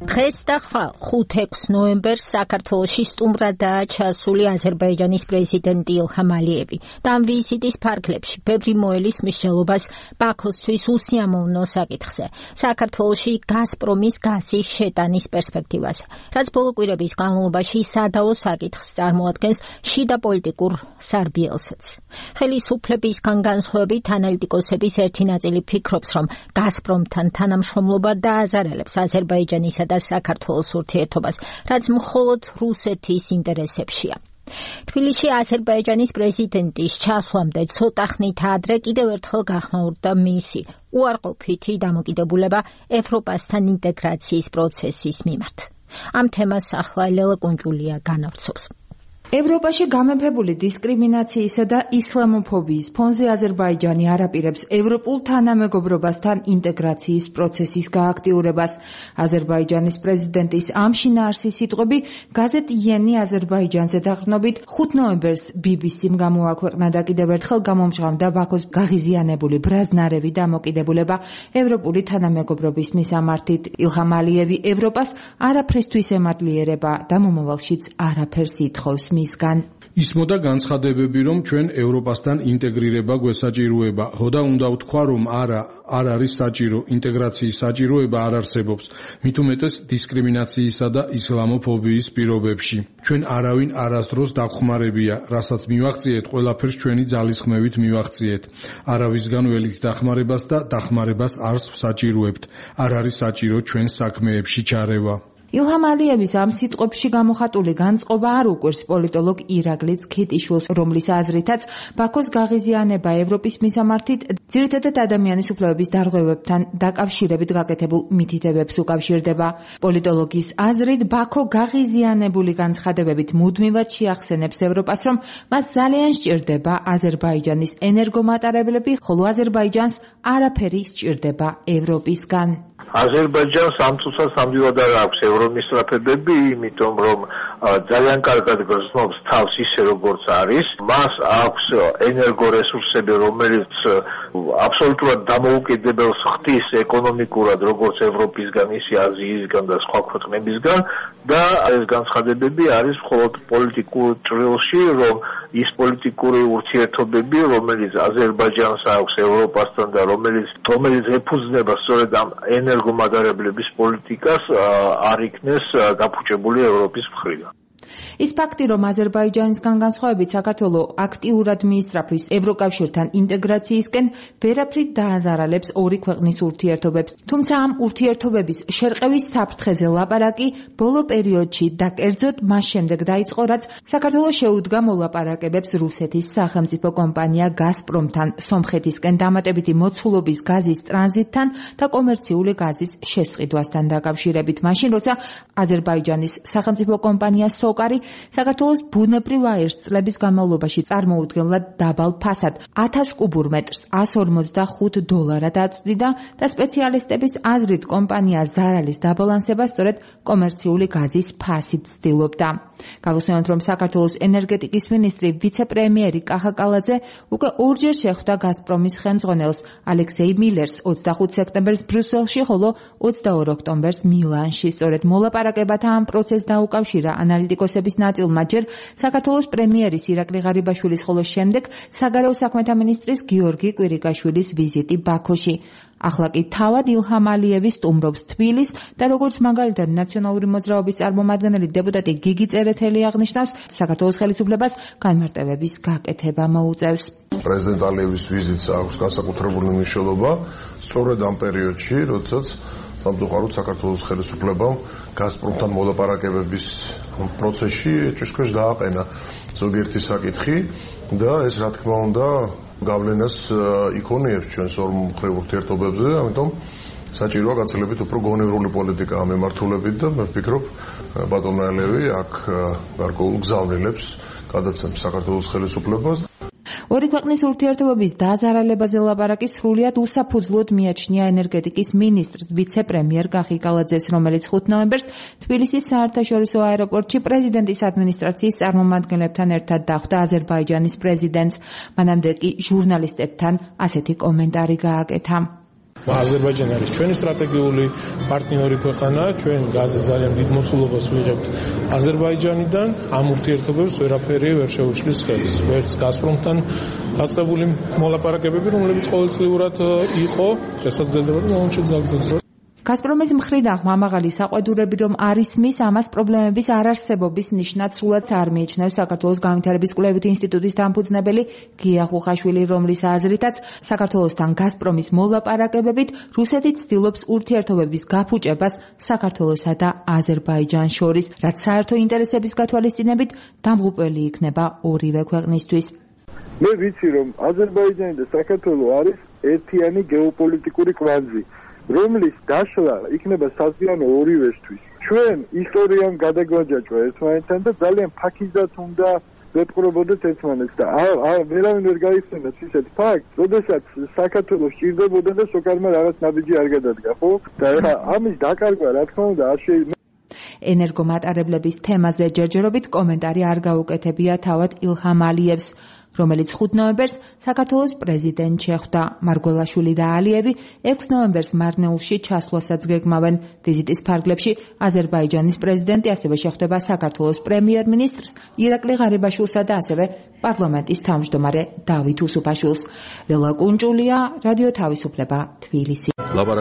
დღეს და ხვალ 5-6 ნოემბერს საქართველოში სტუმრადაა ჩასული აზერბაიჯანის პრეზიდენტი ილჰამ ალიევი და ამ ვიზიტის ფარგლებში ბევრი მოელის მსჯელობას ბაქოსთვის უსიამოვნო საკითხზე, საქართველოში გაზპრომის გაზის შეტანის პერსპექტივაზე, რაც ბოლო კვირების განმავლობაში სადავო საკითხს წარმოადგენს შიდა პოლიტიკურ სარბიელსაც. ხელისუფლებისგან განსხვავებით ანალიტიკოსების ერთი ნაწილი ფიქრობს, რომ გაზპრომთან თანამშრომლობა დააზარალებს აზერბაიჯანისა და საქართველოს ურთიერთობას, რაც მხოლოდ რუსეთის ინტერესებშია. თბილისში აზერბაიჯანის პრეზიდენტის ჩასვლამდე ცოტა ხნით ადრე კიდევ ერთხელ გახმაურდა მისი უარყოფითი დამოკიდებულება ევროპასთან ინტეგრაციის პროცესის მიმართ. ამ თემას ახლა ლელა კუნჯულია განავრცობს. ევროპაში გამეფებული დისკრიმინაციისა და ისლამოფობიის ფონზე აზერბაიჯანი არაპირებს ევროპულ თანამეგობრობასთან ინტეგრაციის პროცესის გააქტიურებას. აზერბაიჯანის პრეზიდენტის ამ შინაარსი სიტყვები გაზეთ იენი აზერბაიჯანზე დაყრდნობით 5 ნოემბერს BBC-მ გამოაქვეყნა და კიდევ ერთხელ გამომჟღავნდა ბაქოს გაღიზიანებული ბრაზნარევი დამოკიდებულება ევროპული თანამეგობრობის მისამართით. ილჰამ ალიევი ევროპას არაფრისთვის ემადლიერება და მომავალშიც არაფერს ითხოვს მისგან. ისმოდა განცხადებები, რომ ჩვენ ევროპასთან ინტეგრირება გვესაჭიროება, ხოდა უნდა ვთქვა, რომ არ არის საჭირო, ინტეგრაციის საჭიროება არ არსებობს, მით უმეტეს დისკრიმინაციისა და ისლამოფობიის პირობებში. ჩვენ არავინ არასდროს დახმარებია, რასაც მივაღწიეთ, ყველაფერს ჩვენი ძალისხმევით მივაღწიეთ. არავისგან ველით დახმარებას და დახმარებას არც ვსაჭიროებთ. არ არის საჭირო ჩვენ საქმეებში ჩარევა. ილჰამ ალიევის ამ სიტყვებში გამოხატული განწყობა არ უკვირს პოლიტოლოგ ირაკლი ცქიტიშვილს, რომლის აზრითაც ბაქოს გაღიზიანება ევროპის მისამართით ძირითადად ადამიანის უფლებების დარღვევებთან დაკავშირებით გაკეთებულ მითითებებს უკავშირდება. პოლიტოლოგის აზრით, ბაქო გაღიზიანებული განცხადებებით მუდმივად შეახსენებს ევროპას, რომ მას ძალიან სჭირდება აზერბაიჯანის ენერგომატარებლები, ხოლო აზერბაიჯანს არაფერი სჭირდება ევროპისგან. აზერბაიჯანს ამ წუთას ამდივად არ აქვს ევრომისწრაფებები, იმიტომ რომ ძალიან კარგად გრძნობს თავს ისე როგორც არის. მას აქვს ენერგორესურსები, რომელიც აბსოლუტურად დამოუკიდებელს ხდის ეკონომიკურად როგორც ევროპისგან, ისე აზიისგან და სხვა ქვეყნებისგან და ეს განცხადებები არის მხოლოდ პოლიტიკურ ჭრილში, რომ ის პოლიტიკური ურთიერთობები, რომელიც აზერბაიჯანს აქვს ევროპასთან და რომელიც ეფუძნება სწორედ ამ ენერგომატარებლების პოლიტიკას არ იქნეს გაფუჭებული ევროპის მხრიდან. ის ფაქტი, რომ აზერბაიჯანისგან განსხვავებით საქართველო აქტიურად მიისწრაფვის ევროკავშირთან ინტეგრაციისკენ, ვერაფრით დააზარალებს ორი ქვეყნის ურთიერთობებს. თუმცა ამ ურთიერთობების შერყევის საფრთხეზე ლაპარაკი ბოლო პერიოდში და კერძოდ მას შემდეგ დაიწყო, რაც საქართველოს შეუდგა მოლაპარაკებებს რუსეთის სახელმწიფო კომპანია გაზპრომთან სომხეთისკენ დამატებითი მოცულობის გაზის ტრანზიტთან და კომერციული გაზის შესყიდვასთან დაკავშირებით. მაშინ, როცა აზერბაიჯანის სახელმწიფო კომპანია სოკარი საქართველოს ბუნებრივ აირს წლების განმავლობაში წარმოუდგენლად დაბალ ფასად 1000 კუბურ მეტრს $145 აწვდიდა და სპეციალისტების აზრით კომპანია ზარალის დაბალანსებას სწორედ კომერციული გაზის ფასით ცდილობდა. გავუსვენოთ, რომ საქართველოს ენერგეტიკის მინისტრი ვიცე-პრემიერი კახა კალაძე უკვე ორჯერ შეხვდა გაზპრომის ხელმძღვანელს ალექსეი მილერს 25 სექტემბერს ბრიუსელში, ხოლო 22 ოქტომბერს მილანში. სწორედ მოლაპარაკებათა ამ პროცესს დაუკავშირა ანალიტიკოსების ნაწილმა ჯერ საქართველოს პრემიერის ირაკლი ღარიბაშვილის, ხოლო შემდეგ საგარეო საქმეთა მინისტრის გიორგი კვირიკაშვილის ვიზიტი ბაქოში. ახლა კი თავად ილჰამ ალიევი სტუმრობს თბილისს და როგორც მაგალითად ნაციონალური მოძრაობის წარმომადგენელი დეპუტატი გიგი წერეთელი აღნიშნავს, საქართველოს ხელისუფლებას განმარტებების გაკეთება მოუწევს. პრეზიდენტ ალიევის ვიზიტს აქვს განსაკუთრებული მნიშვნელობა სწორედ ამ პერიოდში, როდესაც სამწუხაროდ საქართველოს ხელისუფლებამ გაზპრომთან მოლაპარაკებების პროცესში ეჭვისქვეშ დააყენა ზოგიერთი საკითხი და ეს რა თქმა უნდა გავლენას იქონიებს ჩვენს ორმხრივ ურთიერთობებზე, ამიტომ საჭიროა გაცილებით უფრო გონევრული პოლიტიკა ამემართულებით და მე ვფიქრობ ბატონ ალიევი აქ გარკვეულ გზავნილებს გადაცემს საქართველოს ხელისუფლებას. ორი ქვეყნის ურთიერთობების დაზარალებაზე ლაპარაკი სრულიად უსაფუძვლოდ მიაჩნია ენერგეტიკის მინისტრს ვიცე-პრემიერ კახი კალაძეს, რომელიც 5 ნოემბერს თბილისის საერთაშორისო აეროპორტში პრეზიდენტის ადმინისტრაციის წარმომადგენლებთან ერთად დახვდა აზერბაიჯანის პრეზიდენტს. მანამდე კი ჟურნალისტებთან ასეთი კომენტარი გააკეთა. აზერბაიჯანი არის ჩვენი სტრატეგიული პარტნიორი ქვეყანა, ჩვენ გაზზე ძალიან დიდ მოცულობას ვიღებთ აზერბაიჯანიდან, ამ ურთიერთობებს ვერაფერი ვერ შეუშლის ხელს. ვერც გაზპრომთან დაწყებული მოლაპარაკებები, რომლებიც ყოველწლიურად იყო, შესაძლებლობა მომჩი ზაგზელდა. გაზპრომის მხრიდან ხმამაღალი საყვედურები რომ არის მის ამას პრობლემების არარსებობის ნიშნად სულაც არ მიიჩნევს საქართველოს განვითარების კვლევით ინსტიტუტის დამფუძნებელი გია ხუხაშვილი, რომლის აზრითაც საქართველოსთან გაზპრომის მოლაპარაკებებით რუსეთი ცდილობს ურთიერთობების გაფუჭებას საქართველოსა და აზერბაიჯანს შორის, რაც საერთო ინტერესების გათვალისწინებით დამღუპველი იქნება ორივე ქვეყნისთვის. მე ვიცი რომ აზერბაიჯანი და საქართველო არის ერთიანი გეოპოლიტიკური კვანძი, რომლის დაშლა იქნება საზიანო ორივესთვის. ჩვენ ისტორიამ გადაგვაჯაჭვა ერთმანეთთან და ძალიან ფაქიზად უნდა ვეპყრობოდეთ ერთმანეთს და ვერავინ ვერ გაიხსენებს ისეთ ფაქტს, როდესაც საქართველოს ჭირდებოდა და სოკარმა რაღაც ნაბიჯი არ გადადგა, ხო? და ეხლა ამის დაკარგვა რა თქმა უნდა არ შეიძლება. ენერგომატარებლების თემაზე ჯერჯერობით კომენტარი არ გაუკეთებია თავად ილჰამ ალიევს, რომელიც 5 ნოემბერს საქართველოს პრეზიდენტ შეხვდა. მარგველაშვილი და ალიევი 6 ნოემბერს მარნეულში ჩასვლასაც გეგმავენ. ვიზიტის ფარგლებში აზერბაიჯანის პრეზიდენტი ასევე შეხვდება საქართველოს პრემიერ-მინისტრს ირაკლი ღარიბაშვილსა და ასევე პარლამენტის თავმჯდომარე დავით უსუფაშვილს. ლელა კუნჭულია, რადიო თავისუფლება, თბილისი.